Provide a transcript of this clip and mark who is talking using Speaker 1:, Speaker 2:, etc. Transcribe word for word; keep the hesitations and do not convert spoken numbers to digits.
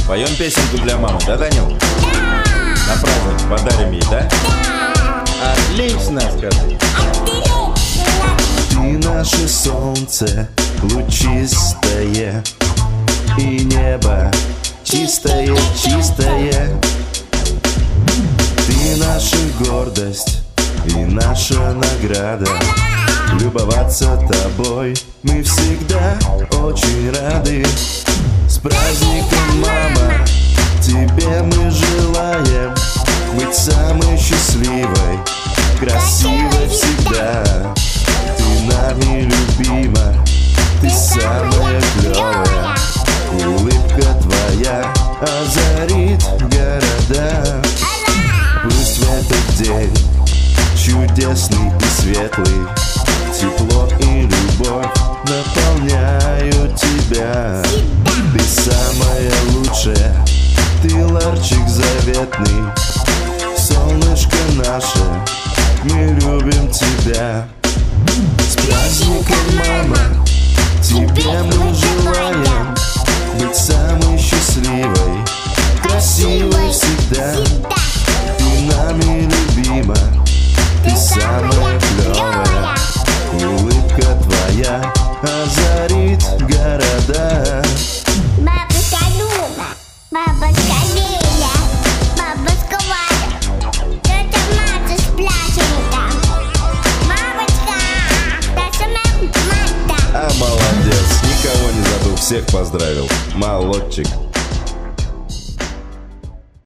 Speaker 1: Поем песенку для мамы, да, Данил?
Speaker 2: Да!
Speaker 1: На праздник подарим ей, да?
Speaker 2: Да!
Speaker 1: Отлично, скажи.
Speaker 2: Отлично!
Speaker 3: Ты наше солнце, лучистое, и небо чистое, чистое. Ты наша гордость и наша награда. Любоваться тобой мы всегда очень рады. С праздником, мама, тебе мы желаем быть самой счастливой, красивой всегда. Ты нами любима, ты самая клевая. Улыбка твоя озарит города. Пусть в этот день чудесный и светлый тепло и любовь наполняют тебя. Ты самая лучшая, ты ларчик заветный, солнышко наше, мы любим тебя. С праздником, мама, тебе мы желаем быть самой счастливой, красивой всегда. Ты нами любима, ты самая клевая. Улыбка твоя озарит города.
Speaker 2: Бабушка Люба, бабушка Лиля, бабушка Валя, тетя Маша с пляшеньком. Мамочка, наша мама.
Speaker 1: А молодец, никого не забыл, всех поздравил. Молодчик.